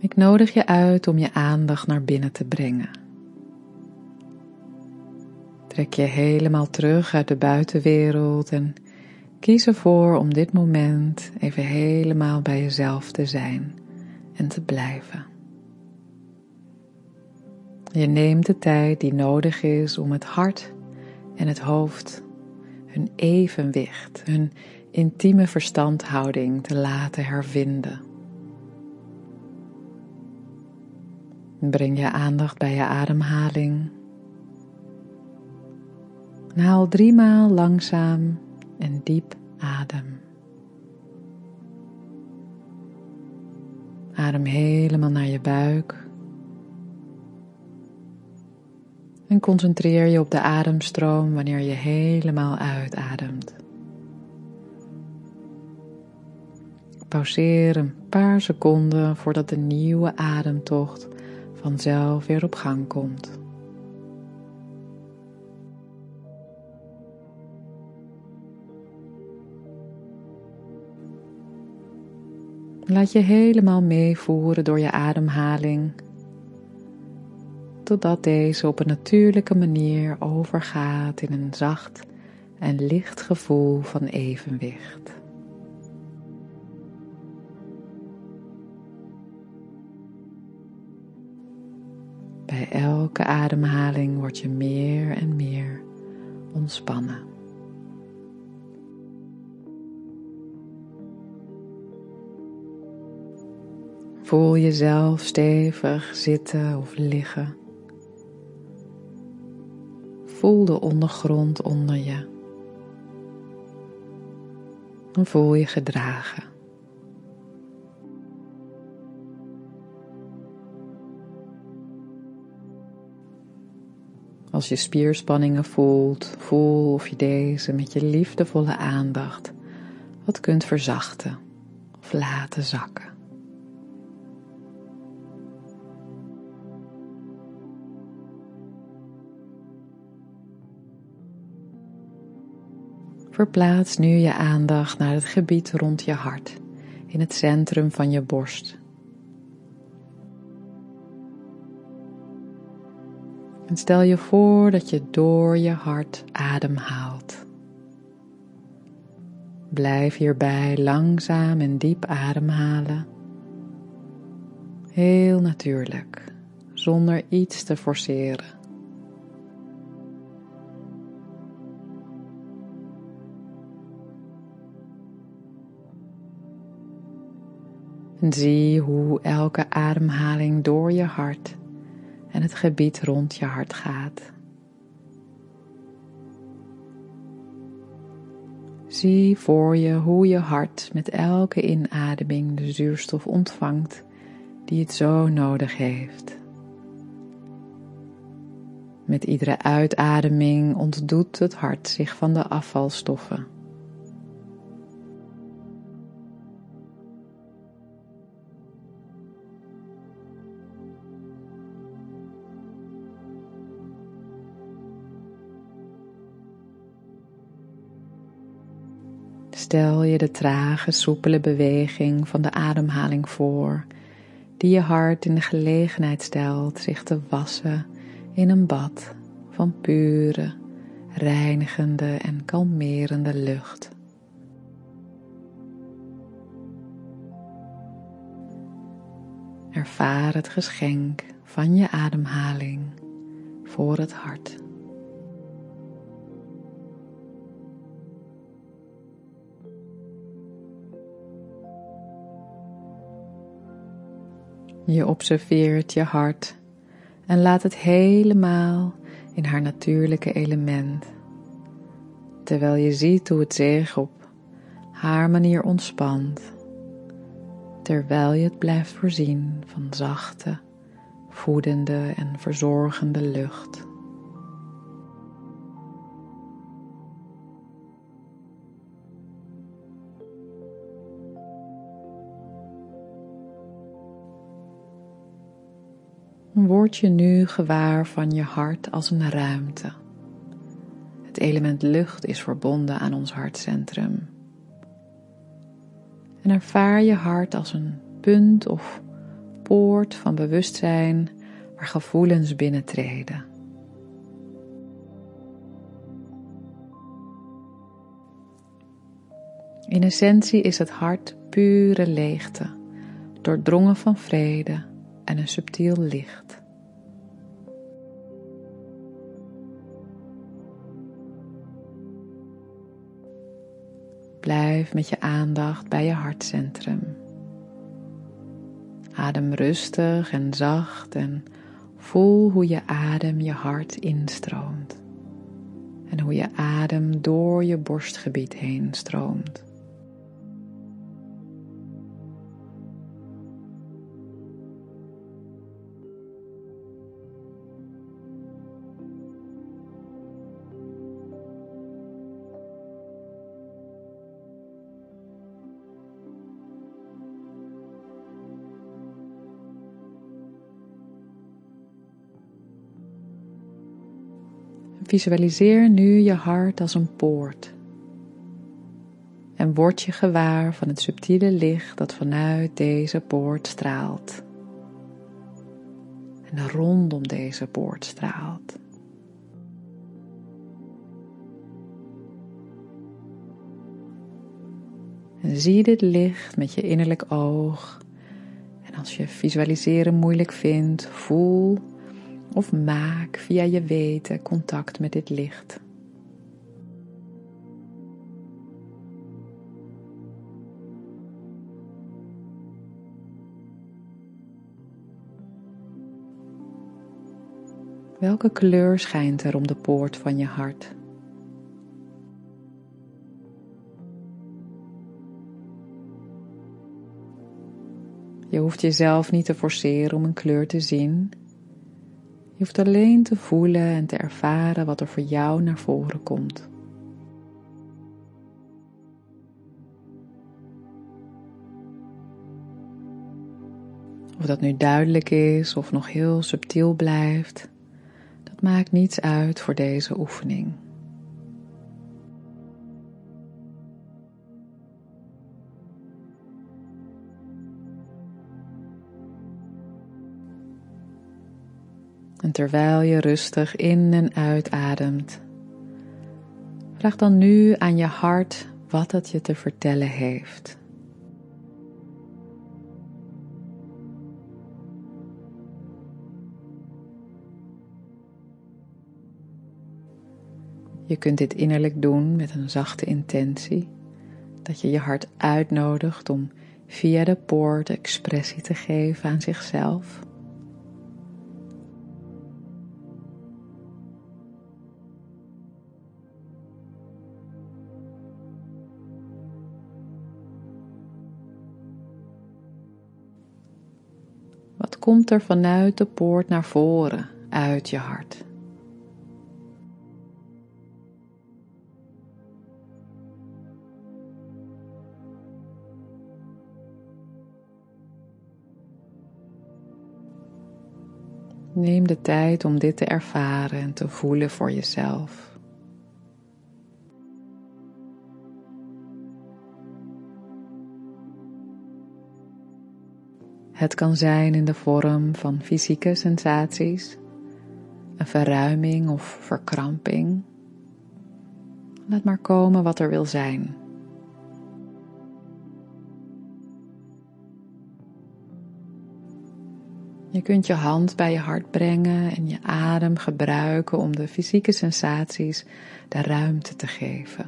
Ik nodig je uit om je aandacht naar binnen te brengen. Trek je helemaal terug uit de buitenwereld en kies ervoor om dit moment even helemaal bij jezelf te zijn en te blijven. Je neemt de tijd die nodig is om het hart en het hoofd hun evenwicht, hun intieme verstandhouding te laten hervinden. Breng je aandacht bij je ademhaling. En haal 3 maal langzaam en diep adem. Adem helemaal naar je buik. En concentreer je op de ademstroom wanneer je helemaal uitademt. Pauzeer een paar seconden voordat de nieuwe ademtocht vanzelf weer op gang komt. Laat je helemaal meevoeren door je ademhaling, totdat deze op een natuurlijke manier overgaat in een zacht en licht gevoel van evenwicht. Bij elke ademhaling word je meer en meer ontspannen. Voel jezelf stevig zitten of liggen. Voel de ondergrond onder je. En voel je gedragen. Als je spierspanningen voelt, voel of je deze met je liefdevolle aandacht wat kunt verzachten of laten zakken. Verplaats nu je aandacht naar het gebied rond je hart, in het centrum van je borst. En stel je voor dat je door je hart ademhaalt. Blijf hierbij langzaam en diep ademhalen. Heel natuurlijk, zonder iets te forceren. En zie hoe elke ademhaling door je hart en het gebied rond je hart gaat. Zie voor je hoe je hart met elke inademing de zuurstof ontvangt die het zo nodig heeft. Met iedere uitademing ontdoet het hart zich van de afvalstoffen. Stel je de trage, soepele beweging van de ademhaling voor, die je hart in de gelegenheid stelt zich te wassen in een bad van pure, reinigende en kalmerende lucht. Ervaar het geschenk van je ademhaling voor het hart. Je observeert je hart en laat het helemaal in haar natuurlijke element, terwijl je ziet hoe het zich op haar manier ontspant, terwijl je het blijft voorzien van zachte, voedende en verzorgende lucht. Word je nu gewaar van je hart als een ruimte. Het element lucht is verbonden aan ons hartcentrum. En ervaar je hart als een punt of poort van bewustzijn waar gevoelens binnentreden. In essentie is het hart pure leegte, doordrongen van vrede en een subtiel licht. Blijf met je aandacht bij je hartcentrum. Adem rustig en zacht en voel hoe je adem je hart instroomt. En hoe je adem door je borstgebied heen stroomt. Visualiseer nu je hart als een poort en word je gewaar van het subtiele licht dat vanuit deze poort straalt en rondom deze poort straalt. En zie dit licht met je innerlijk oog en als je visualiseren moeilijk vindt, voel of maak via je weten contact met dit licht. Welke kleur schijnt er om de poort van je hart? Je hoeft jezelf niet te forceren om een kleur te zien. Je hoeft alleen te voelen en te ervaren wat er voor jou naar voren komt. Of dat nu duidelijk is of nog heel subtiel blijft, dat maakt niets uit voor deze oefening. En terwijl je rustig in- en uitademt, vraag dan nu aan je hart wat het je te vertellen heeft. Je kunt dit innerlijk doen met een zachte intentie, dat je je hart uitnodigt om via de poort expressie te geven aan zichzelf. Wat komt er vanuit de poort naar voren, uit je hart? Neem de tijd om dit te ervaren en te voelen voor jezelf. Het kan zijn in de vorm van fysieke sensaties, een verruiming of verkramping. Laat maar komen wat er wil zijn. Je kunt je hand bij je hart brengen en je adem gebruiken om de fysieke sensaties de ruimte te geven.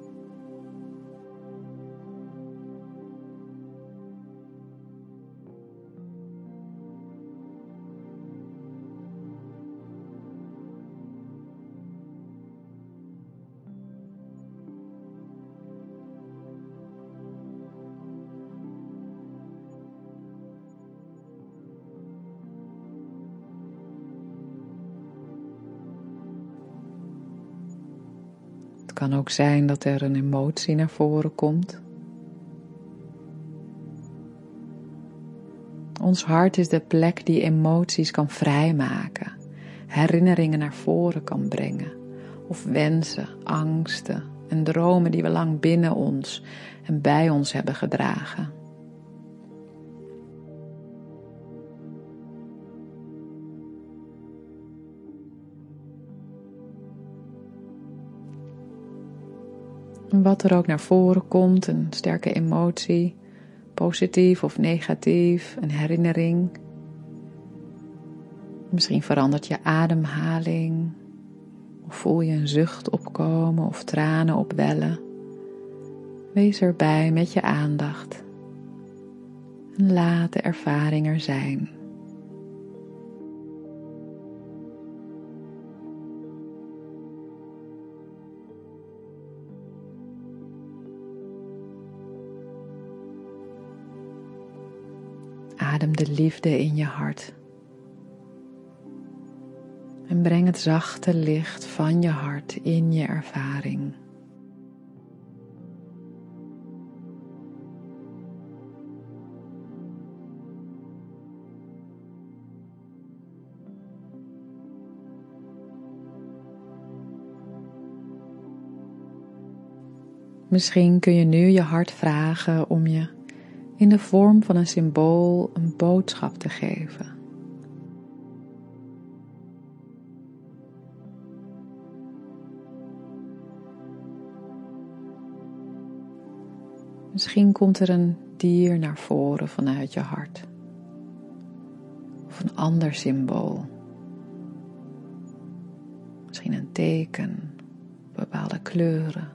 Het kan ook zijn dat er een emotie naar voren komt. Ons hart is de plek die emoties kan vrijmaken, herinneringen naar voren kan brengen, of wensen, angsten en dromen die we lang binnen ons en bij ons hebben gedragen. En wat er ook naar voren komt, een sterke emotie, positief of negatief, een herinnering. Misschien verandert je ademhaling, of voel je een zucht opkomen of tranen opwellen. Wees erbij met je aandacht en laat de ervaring er zijn. Adem de liefde in je hart. En breng het zachte licht van je hart in je ervaring. Misschien kun je nu je hart vragen om je in de vorm van een symbool een boodschap te geven. Misschien komt er een dier naar voren vanuit je hart. Of een ander symbool. Misschien een teken, bepaalde kleuren.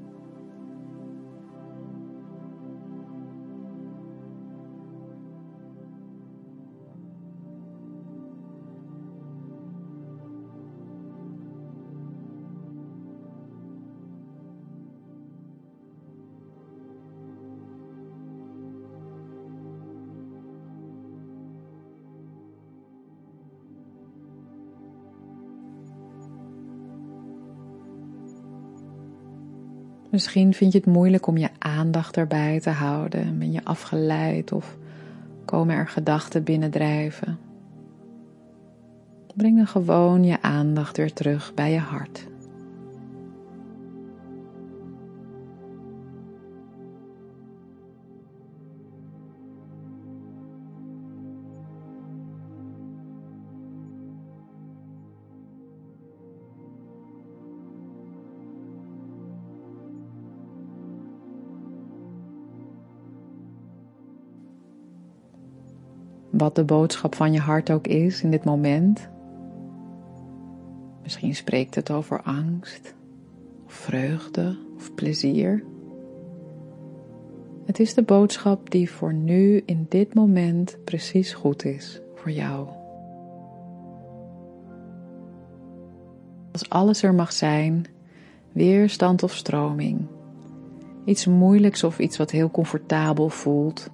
Misschien vind je het moeilijk om je aandacht erbij te houden en ben je afgeleid of komen er gedachten binnendrijven. Breng dan gewoon je aandacht weer terug bij je hart. Wat de boodschap van je hart ook is in dit moment. Misschien spreekt het over angst, of vreugde of plezier. Het is de boodschap die voor nu in dit moment precies goed is voor jou. Als alles er mag zijn, weerstand of stroming, iets moeilijks of iets wat heel comfortabel voelt,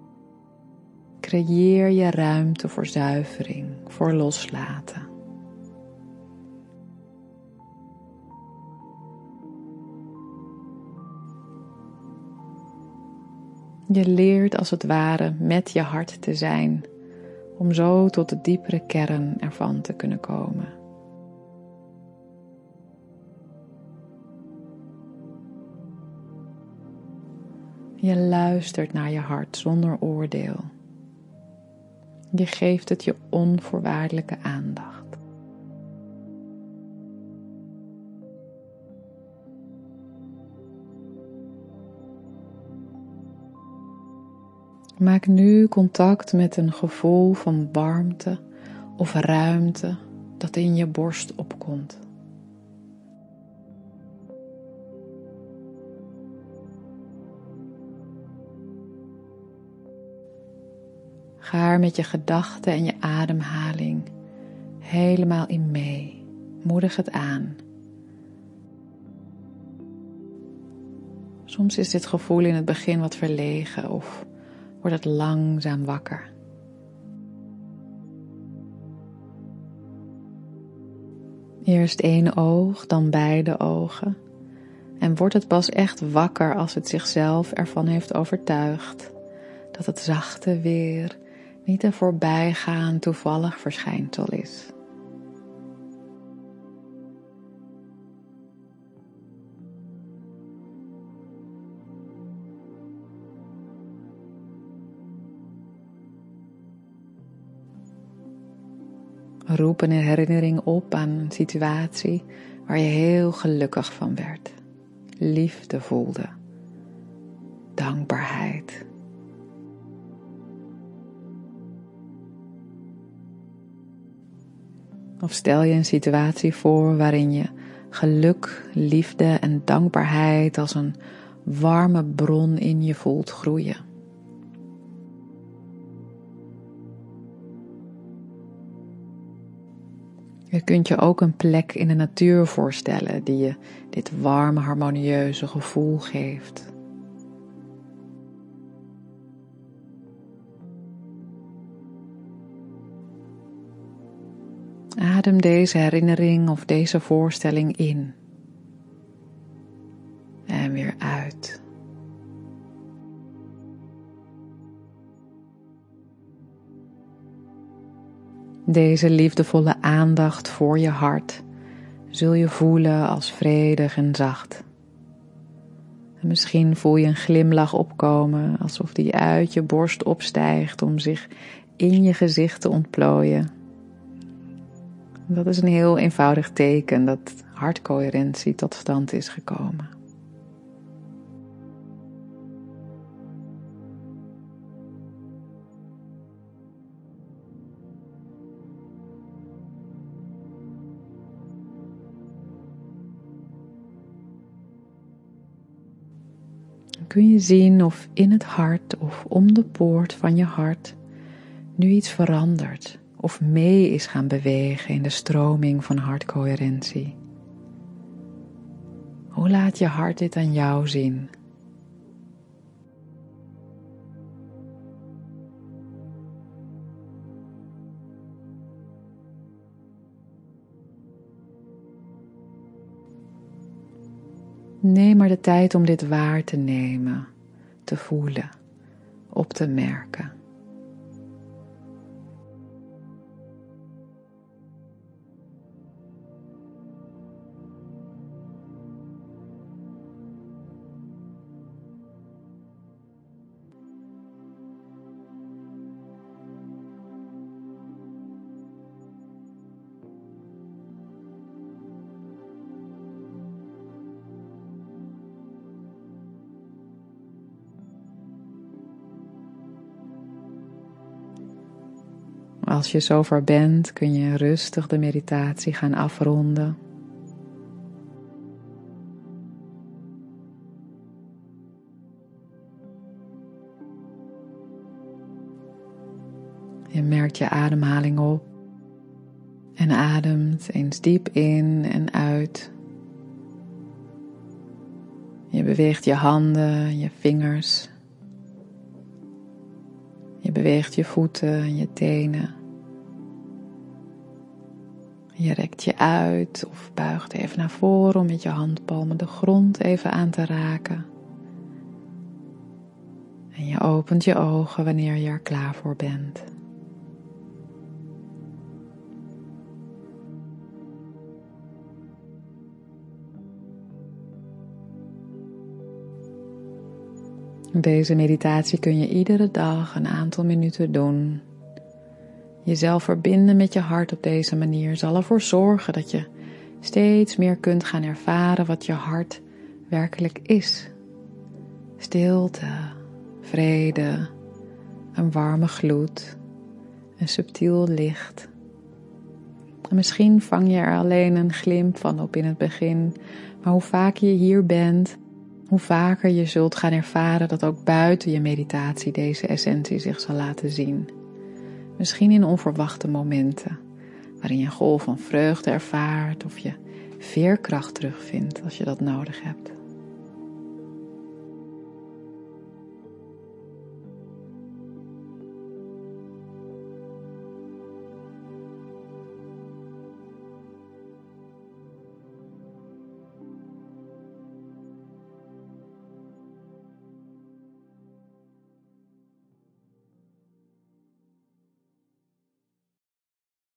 creëer je ruimte voor zuivering, voor loslaten. Je leert als het ware met je hart te zijn, om zo tot de diepere kern ervan te kunnen komen. Je luistert naar je hart zonder oordeel. Je geeft het je onvoorwaardelijke aandacht. Maak nu contact met een gevoel van warmte of ruimte dat in je borst opkomt. Ga er met je gedachten en je ademhaling helemaal in mee. Moedig het aan. Soms is dit gevoel in het begin wat verlegen of wordt het langzaam wakker. Eerst één oog, dan beide ogen. En wordt het pas echt wakker als het zichzelf ervan heeft overtuigd dat het zachte weer niet een voorbijgaand toevallig verschijnsel is. Roep een herinnering op aan een situatie waar je heel gelukkig van werd. liefde voelde. Dankbaarheid. Of stel je een situatie voor waarin je geluk, liefde en dankbaarheid als een warme bron in je voelt groeien. Je kunt je ook een plek in de natuur voorstellen die je dit warme, harmonieuze gevoel geeft. Adem deze herinnering of deze voorstelling in en weer uit. Deze liefdevolle aandacht voor je hart zul je voelen als vredig en zacht. En misschien voel je een glimlach opkomen, alsof die uit je borst opstijgt om zich in je gezicht te ontplooien. Dat is een heel eenvoudig teken dat hartcoherentie tot stand is gekomen. Kun je zien of in het hart of om de poort van je hart nu iets verandert of mee is gaan bewegen in de stroming van hartcoherentie? Hoe laat je hart dit aan jou zien? Neem maar de tijd om dit waar te nemen, te voelen, op te merken. Als je zover bent, kun je rustig de meditatie gaan afronden. Je merkt je ademhaling op en ademt eens diep in en uit. Je beweegt je handen, je vingers. Je beweegt je voeten en je tenen. Je rekt je uit of buigt even naar voren om met je handpalmen de grond even aan te raken. En je opent je ogen wanneer je er klaar voor bent. Deze meditatie kun je iedere dag een aantal minuten doen. Jezelf verbinden met je hart op deze manier zal ervoor zorgen dat je steeds meer kunt gaan ervaren wat je hart werkelijk is. Stilte, vrede, een warme gloed, een subtiel licht. En misschien vang je er alleen een glimp van op in het begin, maar hoe vaker je hier bent, hoe vaker je zult gaan ervaren dat ook buiten je meditatie deze essentie zich zal laten zien. Misschien in onverwachte momenten, waarin je een golf van vreugde ervaart of je veerkracht terugvindt als je dat nodig hebt.